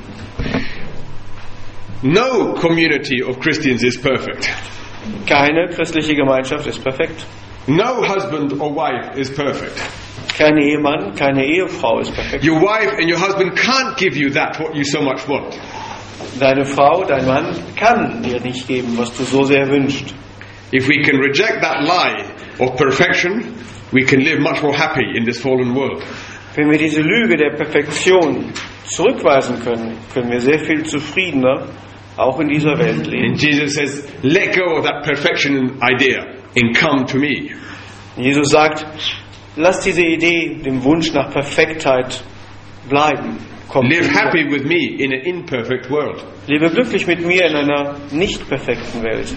No community of Christians is perfect. Keine christliche Gemeinschaft ist perfekt. No husband or wife is perfect. Kein Ehemann, keine Ehefrau ist perfekt. Your wife and your husband can't give you that what you so much want. Deine Frau, dein Mann kann dir nicht geben, was du so sehr wünschst. If we can reject that lie of perfection, we can live much more happy in this fallen world. Wenn wir diese Lüge der Perfektion zurückweisen können, können wir sehr viel zufriedener auch in dieser Welt leben. And Jesus says, let go of that perfection idea and come to me. Jesus sagt, lass diese Idee, dem Wunsch nach Perfektheit bleiben. Komm Live happy with me in an imperfect world. Lebe glücklich mit mir in einer nicht perfekten Welt.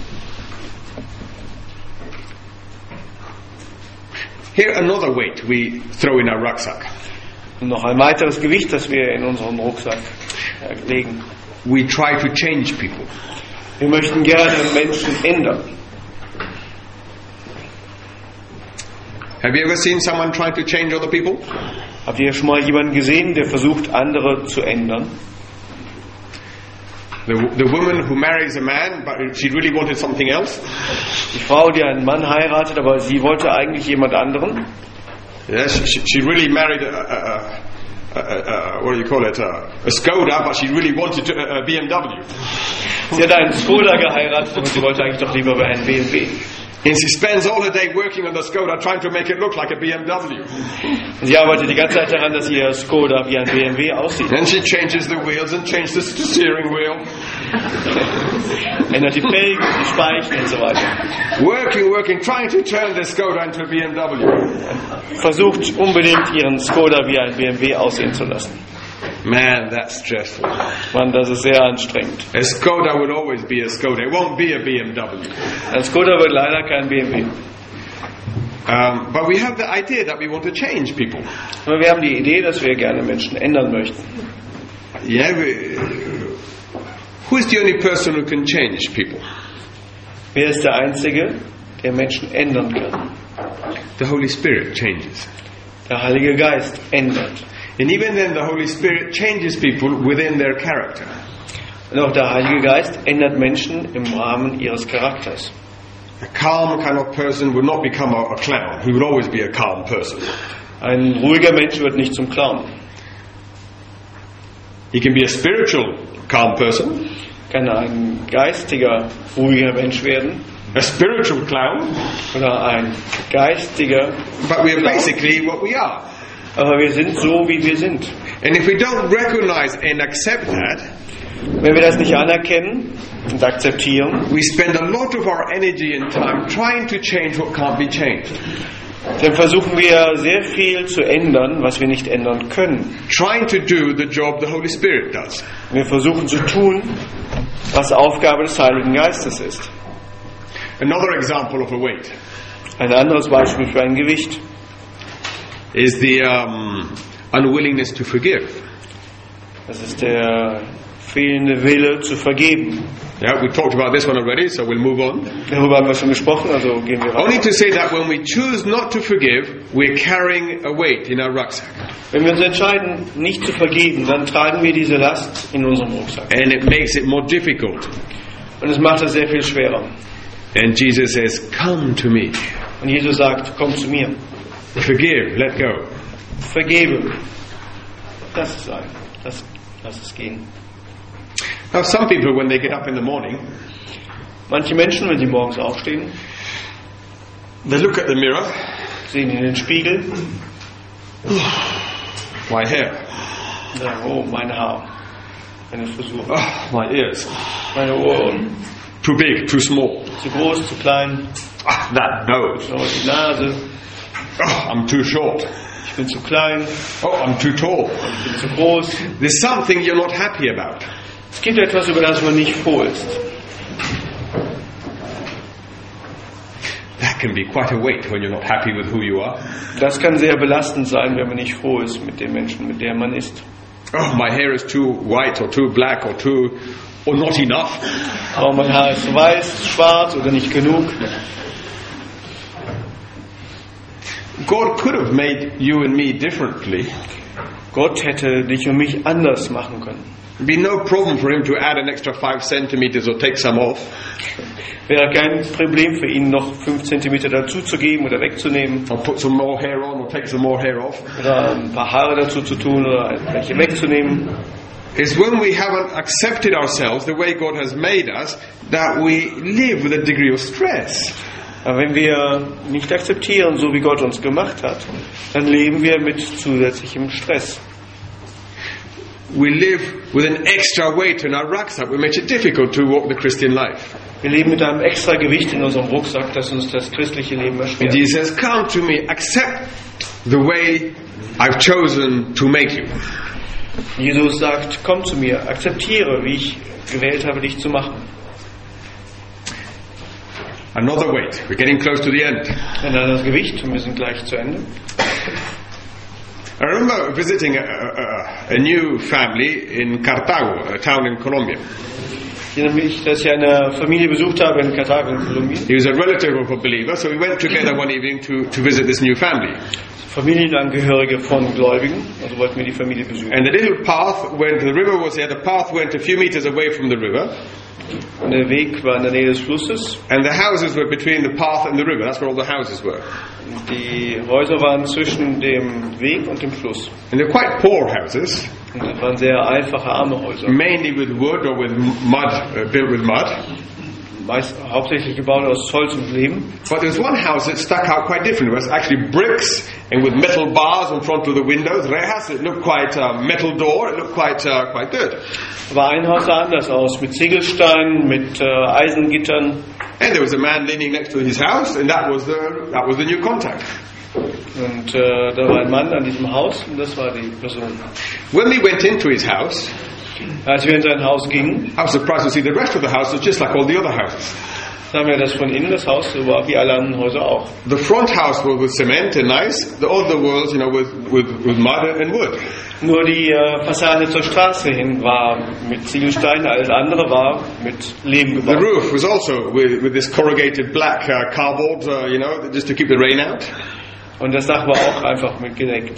Here another weight we throw in our rucksack. Und noch ein weiteres Gewicht, das wir in unseren Rucksack legen. We try to change people. Wir möchten gerne Menschen ändern. Have you ever seen someone trying to change other people? Habt ihr schon mal jemanden gesehen, der versucht, andere zu ändern? The, the woman who marries a man, but she really wanted something else. Die Frau, die einen Mann heiratet, aber sie wollte eigentlich jemand anderen. Yes, she, she really married a, a, a, a, a what do you call it? A, a Skoda, but she really wanted to, a, a B M W. Sie hat einen Skoda geheiratet und sie wollte eigentlich doch lieber einen B M W. And she spends all her day working on the Skoda, trying to make it look like a B M W. Sie arbeitet die ganze Zeit daran, dass ihr Skoda wie ein B M W aussieht. Then she changes the wheels and changes the steering wheel. Ändert die Felgen, die Speichen und so weiter. Working, working, trying to turn the Skoda into a B M W. Versucht unbedingt ihren Skoda wie ein B M W aussehen zu lassen. Man, that's stressful. Mann, das ist sehr anstrengend. A Skoda will always be a Skoda. It won't be a B M W. Ein Skoda wird leider kein B M W. Um, but we have the idea that we want to change people. Aber wir haben die Idee, dass wir gerne Menschen ändern möchten. Yeah, we, who is the only person who can change people? Wer ist der Einzige, der Menschen ändern kann? The Holy Spirit changes. Der Heilige Geist ändert. And even then the Holy Spirit changes people within their character. Und auch der Heilige Geist ändert Menschen im Rahmen ihres Charakters. A calm kind of person would not become a, a clown. He would always be a calm person. Ein ruhiger Mensch wird nicht zum Clown. He can be a spiritual calm person. Kann ein geistiger, ruhiger Mensch werden. A spiritual clown. Oder ein geistiger But we are Clown. basically what we are. Aber wir sind so, wie wir sind. And if we don't recognize and accept that, Wenn wir das nicht anerkennen und akzeptieren, we spend a lot of our energy and time trying to change what can't be changed. dann versuchen wir sehr viel zu ändern, was wir nicht ändern können. Trying to do the job the Holy Spirit does. Wir versuchen zu tun, was Aufgabe des Heiligen Geistes ist. Another example of a weight Ein anderes Beispiel für ein Gewicht is the um, unwillingness to forgive. das ist der fehlende Wille zu vergeben. Yeah, we talked about this one already, so we'll move on. Darüber haben wir schon gesprochen, also gehen wir Only weiter. to say that when we choose not to forgive, we're carrying a weight in our rucksack. Wenn wir uns entscheiden, nicht zu vergeben, dann tragen wir diese Last in unserem Rucksack. And it makes it more difficult. Und es macht es sehr viel schwerer. And Jesus says, come to me. Und Jesus sagt, komm zu mir. Forgive, let go. Vergebe. Lass es sein. Lass, lass es gehen. Now some people, when they get up in the morning, Manche Menschen, wenn sie morgens aufstehen, they look at the mirror, sehen in den Spiegel my hair, und sagen, oh, mein Haar, meine Frisur, oh, my ears, meine Ohren, too big, too small, zu groß, zu klein, ah, that nose, oh, die Nase, oh, I'm too short, ich bin zu klein, oh, I'm too tall. ich bin zu groß. There's something you're not happy about. Es gibt etwas, über das man nicht froh ist. That can be quite a weight when you're not happy with who you are. Das kann sehr belastend sein, wenn man nicht froh ist mit dem Menschen, mit dem man ist. Oh, my hair is too white or too black or too, or not enough. Oh, mein Haar ist zu weiß, zu schwarz oder nicht genug. God could have made you and me differently. Gott hätte dich und mich anders machen können. It'd be no problem for him to add an extra five centimeters or take some off. Wäre kein Problem für ihn, noch fünf Zentimeter dazuzugeben oder wegzunehmen. Or put some more hair on or take some more hair off. Oder ein paar Haare dazu zu tun oder welche wegzunehmen. It's when we haven't accepted ourselves the way God has made us that we live with a degree of stress. Aber wenn wir nicht akzeptieren, so wie Gott uns gemacht hat, dann leben wir mit zusätzlichem Stress. We live with an extra weight in our rucksack, which makes it difficult to walk the Christian life. Wir leben mit einem extra Gewicht in unserem Rucksack, das uns das christliche Leben And erschwert. Jesus says, come to me, accept the way I've chosen to make you. Jesus sagt, komm zu mir, akzeptiere, wie ich gewählt habe, dich zu machen. Another weight. We're getting close to the end. Ein anderes Gewicht, und wir sind gleich zu Ende. I remember visiting a, a, a new family in Cartago, a town in Colombia. Ich erinnere mich, dass ich eine Familie besucht habe in Karthago in Kolumbien. He was a relative of a believer, so we went together one evening to, to visit this new family. Familienangehörige von Gläubigen, also wollten wir die Familie besuchen. And the little path went, the river was there, the path went a few meters away from the river. Und der Weg war in der Nähe des Flusses. And the houses were between the path and the river. That's where all the houses were. Die Häuser waren zwischen dem Weg und dem Fluss. And they're quite poor houses, Und das waren sehr einfache, arme Häuser. mainly with wood or with mud, uh, built with mud. Meist, hauptsächlich gebaut aus Holz und Lehm. But there was one house that stuck out quite different. It was actually bricks and with metal bars in front of the windows. Rejas, it looked quite a uh, metal door. It looked quite uh, quite good. Aber ein Haus sah anders aus, mit Ziegelsteinen, mit äh, Eisengittern. And there was a man leaning next to his house, and that was the that was the new contact. Und äh, da war ein Mann an diesem Haus und das war die Person. When we went into his house, Als wir in sein Haus gingen, I was surprised to see the rest of the house was just like all the other houses. sahen wir, dass von innen das Haus so war wie alle anderen Häuser auch. The front house was with cement and nice. The other was, you know, with with, with mud and wood. Nur die äh, Fassade zur Straße hin war mit Ziegelsteinen, alles andere war mit Lehm The gebaut. roof was also with with this corrugated black uh, cardboard, uh, you know, just to keep the rain out. Und das Dach war auch einfach mit gedeckt.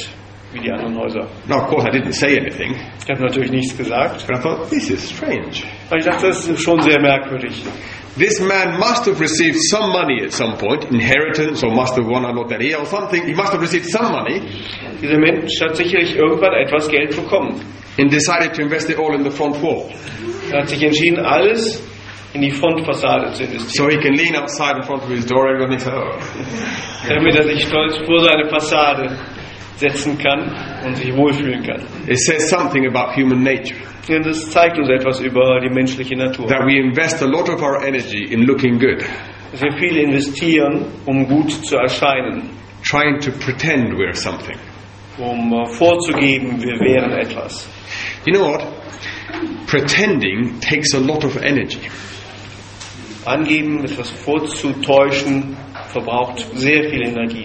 wie die anderen Häuser. Now, of course, I didn't say anything, Ich habe natürlich nichts gesagt, but I thought, this is strange. aber ich dachte, das ist schon sehr merkwürdig. This man must have received some money at some point, inheritance, or must have won a lottery or something. He must have received some money Dieser Mensch hat sicherlich irgendwann etwas Geld bekommen. and decided to invest it all in the front wall. Er hat sich entschieden, alles in die Frontfassade zu investieren, So he can lean outside in front of his door and everyone thinks, oh. damit er sich stolz vor seine Fassade setzen kann und sich wohlfühlen kann. It says something about human nature. Und das zeigt uns etwas über die menschliche Natur. That we invest a lot of our energy in looking good, Dass wir viel investieren, um gut zu erscheinen, trying to pretend we're something. um äh, vorzugeben, wir wären etwas. You know what? Pretending takes a lot of energy. Angeben, etwas vorzutäuschen, verbraucht sehr viel Energie.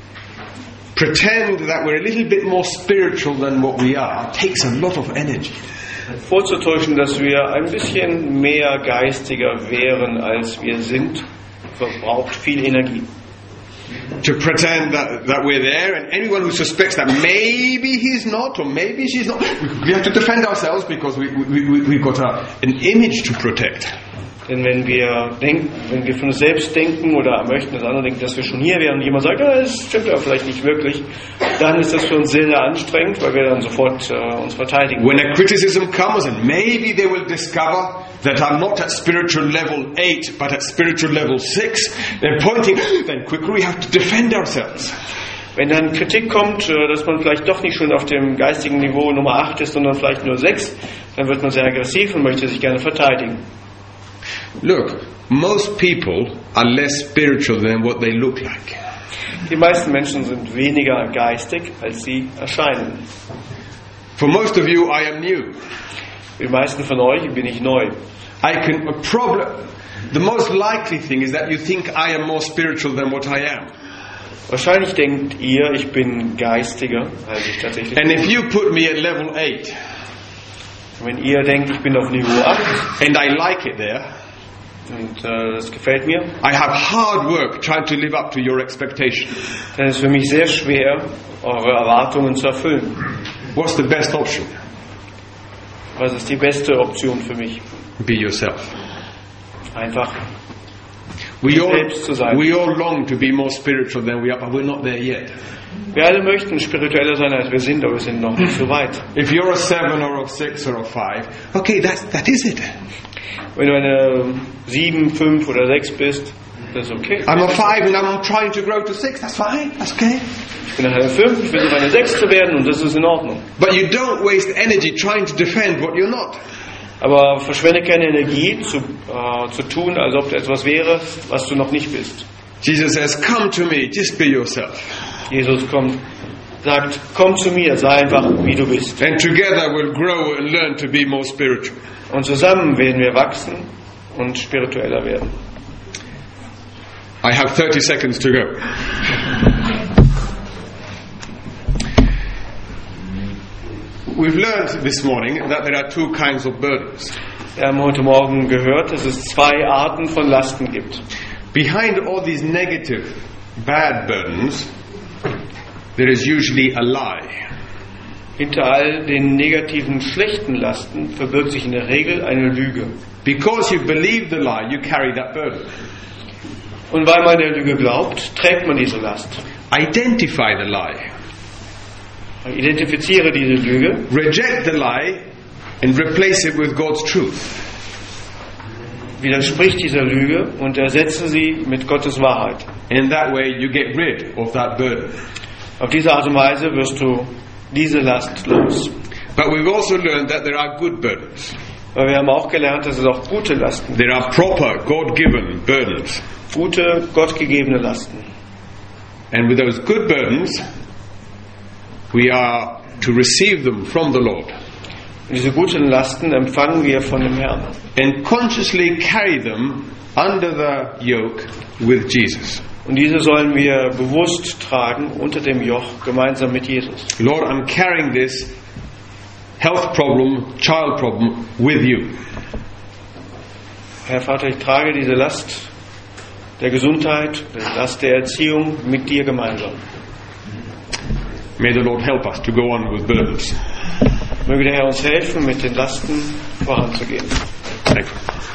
Pretend that we're a little bit more spiritual than what we are takes a lot of energy. Vorzutäuschen, dass wir ein bisschen mehr geistiger wären, als wir sind, verbraucht viel Energie. To pretend that, that we're there, and anyone who suspects that maybe he's not or maybe she's not, we have to defend ourselves because we, we, we, we've got a, an image to protect. Denn wenn wir denken, wenn wir von uns selbst denken oder möchten, dass andere denken, dass wir schon hier wären und jemand sagt, ja, das stimmt aber vielleicht nicht wirklich, dann ist das für uns sehr, sehr anstrengend, weil wir dann sofort äh, uns verteidigen. When a criticism comes and maybe they will discover that I'm not at spiritual level eight but at spiritual level six, they're pointing, then quickly we have to defend ourselves. Wenn dann Kritik kommt, äh, dass man vielleicht doch nicht schon auf dem geistigen Niveau Nummer acht ist, sondern vielleicht nur sechs, dann wird man sehr aggressiv und möchte sich gerne verteidigen. Look, most people are less spiritual than what they look like. Die meisten Menschen sind weniger geistig, als sie erscheinen. For most of you, I am new. Für die meisten von euch bin ich neu. I can a problem. The most likely thing is that you think I am more spiritual than what I am. Wahrscheinlich denkt ihr, ich bin geistiger, als ich tatsächlich And bin. if you put me at level eight Wenn ihr denkt, ich bin auf Niveau acht and I like it there, und äh, das gefällt mir, I have hard work trying to live up to your expectation. dann ist es für mich sehr schwer, eure Erwartungen zu erfüllen. What's the best option? Was ist die beste Option für mich? Be yourself. Einfach We all, selbst zu sein. we all long to be more spiritual than we are, but we're not there yet. Wir alle möchten spiritueller sein, als wir sind, aber wir sind noch nicht so weit. If you're a seven or a six or a five, okay, that's, that is it. Wenn du eine sieben, fünf oder sechs bist, das ist okay. I'm a five and I'm trying to grow to six, that's fine, that's okay. Ich bin eine fünf, ich versuche eine sechs zu werden und das ist in Ordnung. But you don't waste energy trying to defend what you're not. Aber verschwende keine Energie zu, äh, zu tun, als ob du etwas wärst, was du noch nicht bist. Jesus says, come to me, just be yourself. Jesus kommt, sagt, komm zu mir, sei einfach wie du bist. And together we'll grow and learn to be more spiritual. Und zusammen werden wir wachsen und spiritueller werden. I have thirty seconds to go. We've learned this morning that there are two kinds of burdens. Wir haben heute Morgen gehört, dass es zwei Arten von Lasten gibt. Behind all these negative, bad burdens, there is usually a lie. Hinter all den negativen, schlechten Lasten verbirgt sich in der Regel eine Lüge. Because you believe the lie, you carry that burden. Und weil man der Lüge glaubt, trägt man diese Last. Identify the lie. Identifiziere diese Lüge, Reject the lie and replace it with God's truth. widersprich dieser Lüge und ersetze sie mit Gottes Wahrheit. And in that way you get rid of that burden. Auf diese Art und Weise wirst du diese Last los. But we've also learned that there are good burdens. Aber wir haben auch gelernt, dass es auch gute Lasten gibt. There are proper, God-given burdens. Gute, gottgegebene Lasten. And with those good burdens, we are to receive them from the Lord. Und diese guten Lasten empfangen wir von dem Herrn. And consciously carry them under the yoke with Jesus. Und diese sollen wir bewusst tragen unter dem Joch gemeinsam mit Jesus. Lord, I'm carrying this health problem, child problem with you. Herr Vater, ich trage diese Last der Gesundheit, die Last der Erziehung mit dir gemeinsam. May the Lord help us to go on with burdens. Möge der Herr uns helfen, mit den Lasten voranzugehen. Thank you.